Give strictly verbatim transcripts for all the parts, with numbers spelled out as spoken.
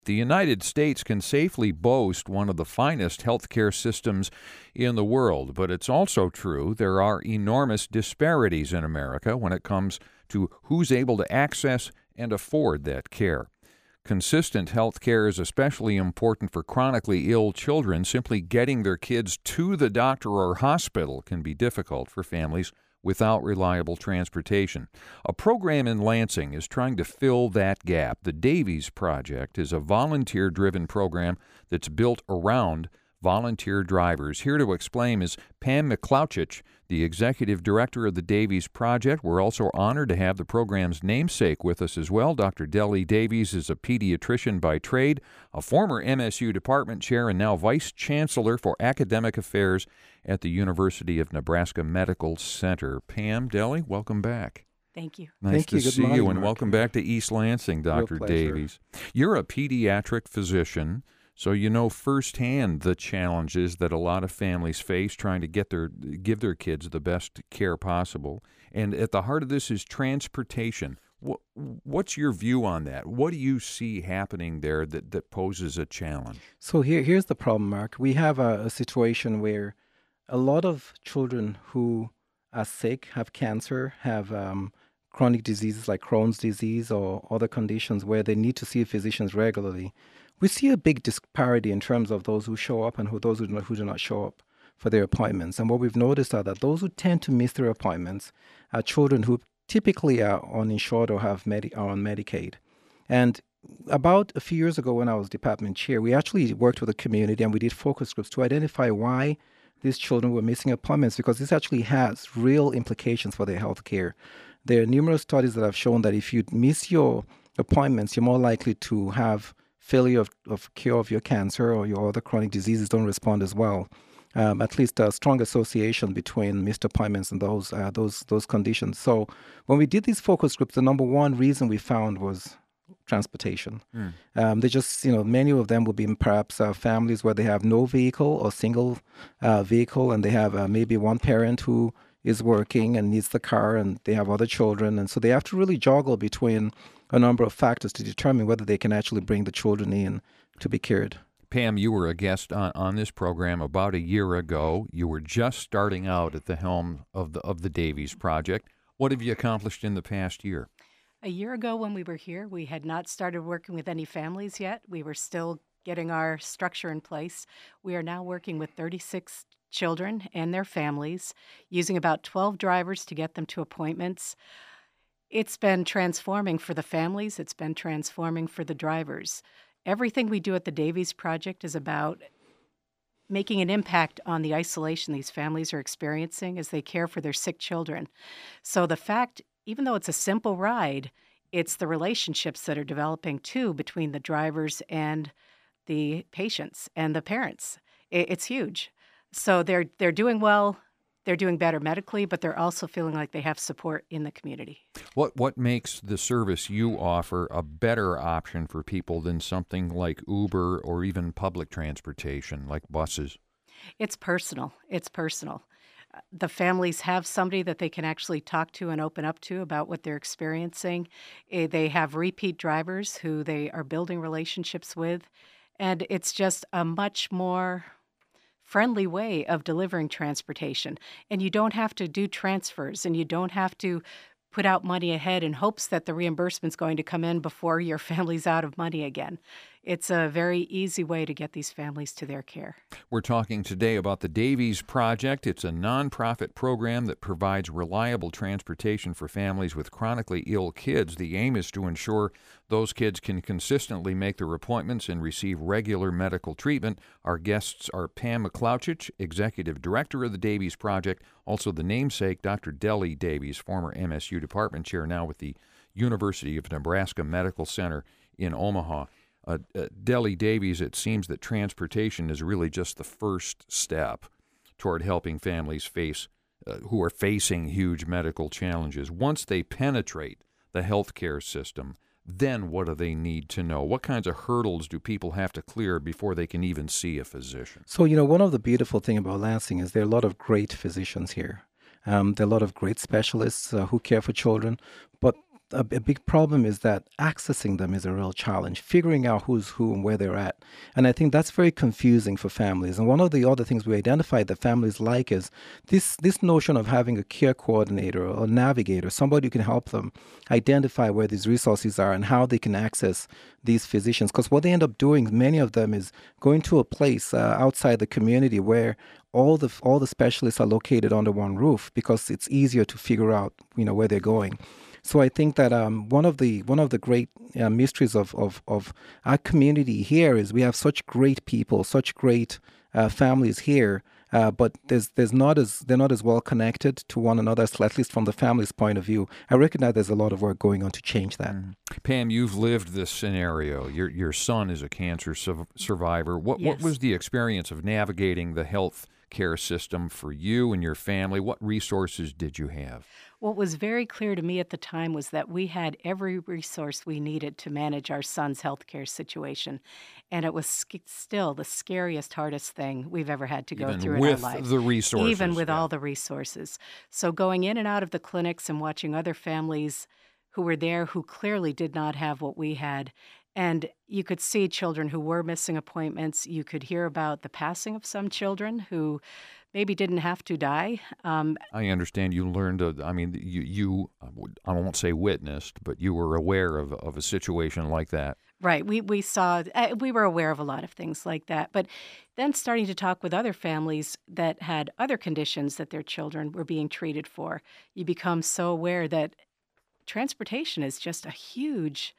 The United States can safely boast one of the finest healthcare systems in the world, but it's also true there are enormous disparities in America when it comes to who's able to access and afford that care. Consistent health care is especially important for chronically ill children. Simply getting their kids to the doctor or hospital can be difficult for families without reliable transportation. A program in Lansing is trying to fill that gap. The Davies Project is a volunteer-driven program that's built around volunteer drivers. Here to explain is Pam McClouchich, the executive director of the Davies Project. We're also honored to have the program's namesake with us as well. Doctor Deli Davies is a pediatrician by trade, a former M S U department chair, and now vice chancellor for academic affairs at the University of Nebraska Medical Center. Pam, Deli, welcome back. Thank you. Nice Thank to you. Good see morning, you, and Mark. welcome back to East Lansing, Doctor pleasure. Davies. You're a pediatric physician, so you know firsthand the challenges that a lot of families face trying to get their give their kids the best care possible. And at the heart of this is transportation. What, what's your view on that? What do you see happening there that, that poses a challenge? So here, here's the problem, Mark. We have a, a situation where a lot of children who are sick, have cancer, have um, chronic diseases like Crohn's disease or other conditions where they need to see physicians regularly. We see a big disparity in terms of those who show up and who those who do not, who do not show up for their appointments. And what we've noticed are that those who tend to miss their appointments are children who typically are uninsured or have Medi- are on Medicaid. And about a few years ago when I was department chair, we actually worked with the community and we did focus groups to identify why these children were missing appointments, because this actually has real implications for their health care. There are numerous studies that have shown that if you miss your appointments, you're more likely to have failure of, of cure of your cancer, or your other chronic diseases don't respond as well. Um, at least a strong association between missed appointments and those uh, those those conditions. So when we did these focus groups, the number one reason we found was transportation. Mm. Um, they just, you know, many of them will be in perhaps uh, families where they have no vehicle or single uh, vehicle, and they have uh, maybe one parent who is working and needs the car, and they have other children. And so they have to really juggle between a number of factors to determine whether they can actually bring the children in to be cared. Pam, you were a guest on, on this program about a year ago. You were just starting out at the helm of the of the Davies Project. What have you accomplished in the past year? A year ago when we were here, we had not started working with any families yet. We were still getting our structure in place. We are now working with thirty-six children and their families, using about twelve drivers to get them to appointments. It's been transforming for the families. It's been transforming for the drivers. Everything we do at the Davies Project is about making an impact on the isolation these families are experiencing as they care for their sick children. So the fact, even though it's a simple ride, it's the relationships that are developing, too, between the drivers and the patients and the parents. It's huge. So they're they're doing well. They're doing better medically, but they're also feeling like they have support in the community. What what makes the service you offer a better option for people than something like Uber or even public transportation like buses? It's personal. It's personal. The families have somebody that they can actually talk to and open up to about what they're experiencing. They have repeat drivers who they are building relationships with, and it's just a much more friendly way of delivering transportation. And you don't have to do transfers, and you don't have to put out money ahead in hopes that the reimbursement's going to come in before your family's out of money again. It's a very easy way to get these families to their care. We're talking today about the Davies Project. It's a nonprofit program that provides reliable transportation for families with chronically ill kids. The aim is to ensure those kids can consistently make their appointments and receive regular medical treatment. Our guests are Pam McClouchich, Executive Director of the Davies Project, also the namesake, Doctor Deli Davies, former M S U Department Chair, now with the University of Nebraska Medical Center in Omaha. Uh, uh, Deli Davies, it seems that transportation is really just the first step toward helping families face uh, who are facing huge medical challenges. Once they penetrate the healthcare system, then what do they need to know? What kinds of hurdles do people have to clear before they can even see a physician? So, you know, one of the beautiful things about Lansing is there are a lot of great physicians here. Um, there are a lot of great specialists uh, who care for children, but a, a big problem is that accessing them is a real challenge, figuring out who's who and where they're at. And I think that's very confusing for families. And one of the other things we identified that families like is this, this notion of having a care coordinator or a navigator, somebody who can help them identify where these resources are and how they can access these physicians. Because what they end up doing, many of them, is going to a place uh, outside the community where all the all the specialists are located under one roof because it's easier to figure out, you know, where they're going. So I think that um, one of the one of the great uh, mysteries of, of of our community here is we have such great people, such great uh, families here, uh, but there's there's not as they're not as well connected to one another, at least from the family's point of view. I recognize there's a lot of work going on to change that. Mm. Pam, you've lived this scenario. Your your son is a cancer su- survivor. What Yes. what was the experience of navigating the health care system for you and your family? What resources did you have? What was very clear to me at the time was that we had every resource we needed to manage our son's healthcare situation. And it was sc- still the scariest, hardest thing we've ever had to go Even through in with our lives. the resources. Even with yeah. all the resources. So going in and out of the clinics and watching other families who were there who clearly did not have what we had. And you could see children who were missing appointments. You could hear about the passing of some children who maybe didn't have to die. Um, I understand you learned, uh, I mean, you, you, I won't say witnessed, but you were aware of, of a situation like that. Right. We we saw, uh, we were aware of a lot of things like that. But then starting to talk with other families that had other conditions that their children were being treated for, you become so aware that transportation is just a huge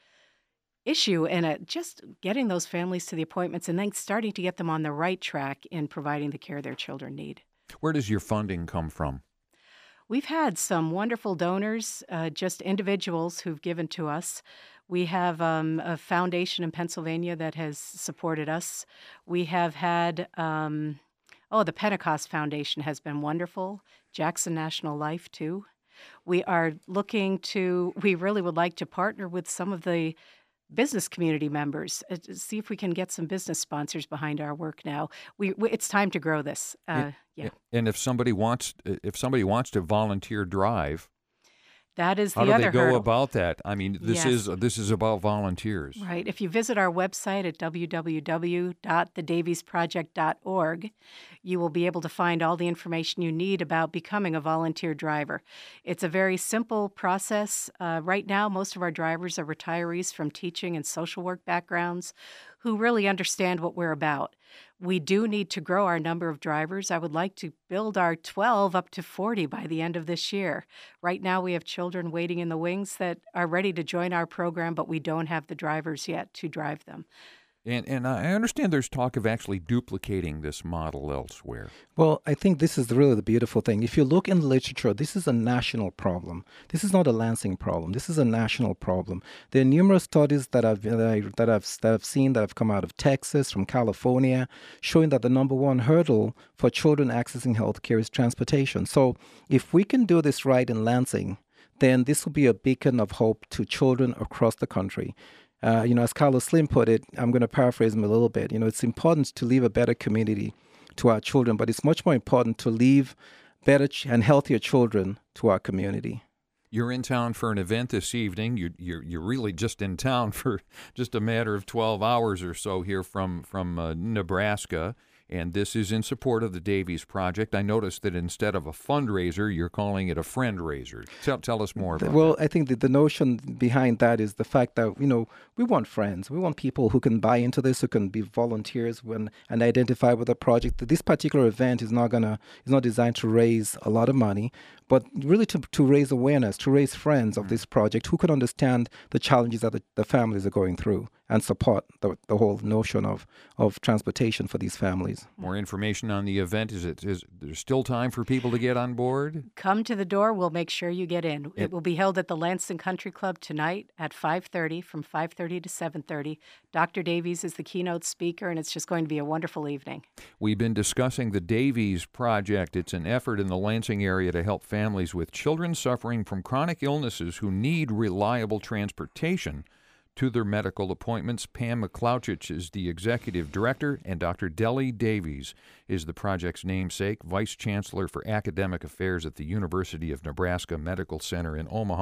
issue, and uh, just getting those families to the appointments and then starting to get them on the right track in providing the care their children need. Where does your funding come from? We've had some wonderful donors, uh, just individuals who've given to us. We have um, a foundation in Pennsylvania that has supported us. We have had, um, oh, the Pentecost Foundation has been wonderful. Jackson National Life, too. We are looking to, we really would like to partner with some of the business community members, uh, to see if we can get some business sponsors behind our work now. We, we It's time to grow this. Uh, yeah. And if somebody wants, if somebody wants to volunteer drive, That is the how do other they go hurdle. about that? I mean, this Yes. is this is about volunteers. Right. If you visit our website at w w w dot the davies project dot org, you will be able to find all the information you need about becoming a volunteer driver. It's a very simple process. Uh, right now, most of our drivers are retirees from teaching and social work backgrounds who really understand what we're about. We do need to grow our number of drivers. I would like to build our twelve up to forty by the end of this year. Right now, we have children waiting in the wings that are ready to join our program, but we don't have the drivers yet to drive them. And and I understand there's talk of actually duplicating this model elsewhere. Well, I think this is really the beautiful thing. If you look in the literature, this is a national problem. This is not a Lansing problem. This is a national problem. There are numerous studies that I've that, I, that I've that I've seen that have come out of Texas, from California, showing that the number one hurdle for children accessing healthcare is transportation. So, if we can do this right in Lansing, then this will be a beacon of hope to children across the country. Uh, you know, as Carlos Slim put it, I'm going to paraphrase him a little bit. You know, it's important to leave a better community to our children, but it's much more important to leave better ch- and healthier children to our community. You're in town for an event this evening. You, you're you're really just in town for just a matter of twelve hours or so here from from uh, Nebraska. And this is in support of the Davies Project. I noticed that instead of a fundraiser, you're calling it a friend raiser. Tell, tell us more about Well, that. I think that the notion behind that is the fact that, you know, we want friends. We want people who can buy into this, who can be volunteers when and identify with the project. This particular event is not gonna is not designed to raise a lot of money, but really to, to raise awareness, to raise friends of this project who can understand the challenges that the, the families are going through and support the, the whole notion of, of transportation for these families. More information on the event. Is it is there still time for people to get on board? Come to the door. We'll make sure you get in. It, It- will be held at the Lansing Country Club tonight at five thirty, from five thirty to seven thirty. Doctor Davies is the keynote speaker, and it's just going to be a wonderful evening. We've been discussing the Davies Project. It's an effort in the Lansing area to help families with children suffering from chronic illnesses who need reliable transportation to their medical appointments. Pam McClouchich is the executive director, and Doctor Deli Davies is the project's namesake, vice chancellor for academic affairs at the University of Nebraska Medical Center in Omaha,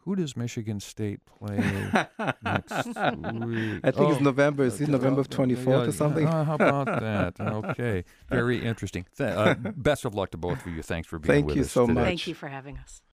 Who does Michigan State play next week? I think it's Oh, November. Is it November of twenty-fourth yeah, or something? uh, how about that? Okay. Very interesting. Th- uh, best of luck to both of you. Thanks for being Thank with you us so today. much. Thank you for having us.